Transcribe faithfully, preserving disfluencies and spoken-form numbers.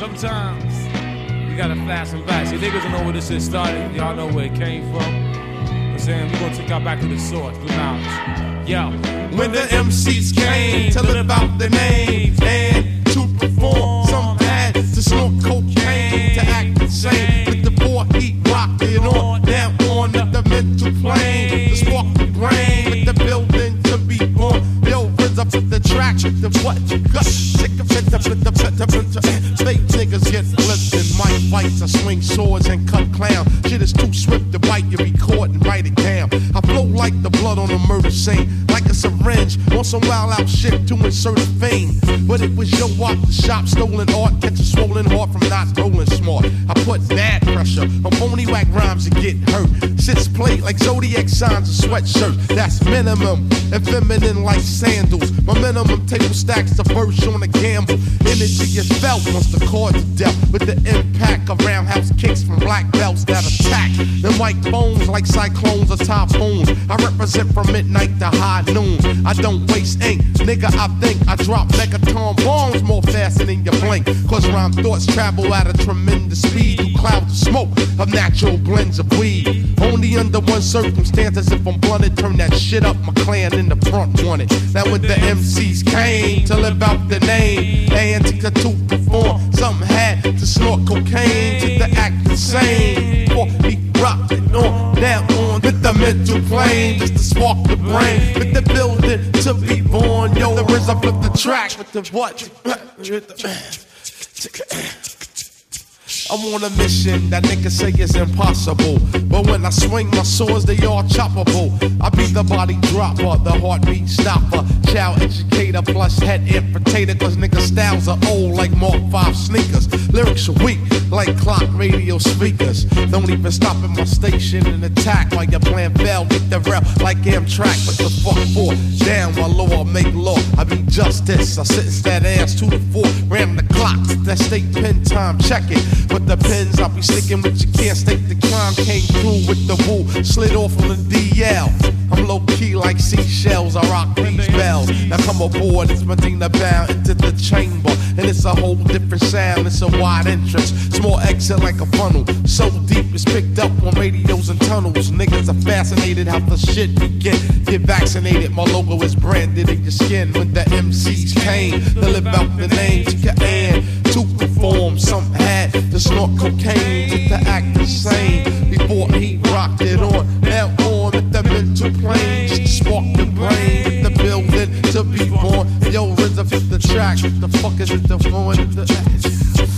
sometimes you gotta fasten back. See, niggas don't know where this shit started. Y'all know where it came from. I'm saying we're gonna take y'all back to the source, through knowledge. Yo, when the M Cs came to live out their name and to perform, some had to snort cocaine to act insane. With the four heat rocking on down on the mental plane, the spark the brain with the building to be born. Yo, rinse up the track with the what you got. Sick of it, the the the fake niggas get flipped in my fights. I swing swords and cut clown. Shit is too swift to bite. You record and write it down. I flow like the blood on a murder scene, like a syringe on some wild out shit to insert a vein. But it was your walk the shop, stolen art, catch a swollen heart from not rolling smart. I put bad pressure on phony whack rhymes and get hurt. Sits played like zodiac signs and sweatshirts. That's minimum and feminine like sandals. My minimum table stacks the verse on a gamble. Energy is felt once the chords are dealt with the impact of roundhouse kicks from black belts that attack. Them white bones like cyclones or typhoons. I represent from midnight to high noon. I don't waste ink, nigga. I think I drop megaton bombs more faster than you blink. Cause rhyme thoughts travel at a tremendous speed through clouds of smoke of natural blends of weed. Only under one circumstance, as if I'm blunted, turn that shit up. My clan in the front wanted. Now when the M Cs came to live out the name, and to to perform, some had to snort cocaine to the act insane. For he rocked it on down on with the mental plane, just to spark the brain with the building to be born. Yo, the rinse up with the track with the what? I'm on a mission that niggas say is impossible, but when I swing my swords, they all choppable. I be the body dropper, the heartbeat stopper, child educator plus head infiltrator. Cause niggas styles are old like Mark five sneakers. Lyrics are weak like clock radio speakers. Don't even stop at my station and attack while your plan failed. Get the rail like Amtrak. What the fuck for? Down my law, make law. I be justice. I sentence that ass to the floor. Ram the clock, that state pen time. Check it. But the pens I'll be sticking with, you can't state the crime. Came through with the woo, slid off on the D L. I'm low key like seashells, I rock these bells. Now come aboard, it's Medina bound into the chamber, and it's a whole different sound. It's a wide entrance, small exit like a funnel. So deep it's picked up on radios and tunnels. Niggas are fascinated how the shit begin. Get vaccinated, my logo is branded in your skin. When the M Cs came to live out the name, to your end to perform, some had to snort cocaine to the act insane. Before he rocked it on, now on with the mental plane, just to spark the brain, with the building to be born. Yo, rinse up with the track, what the fuck is it the phone?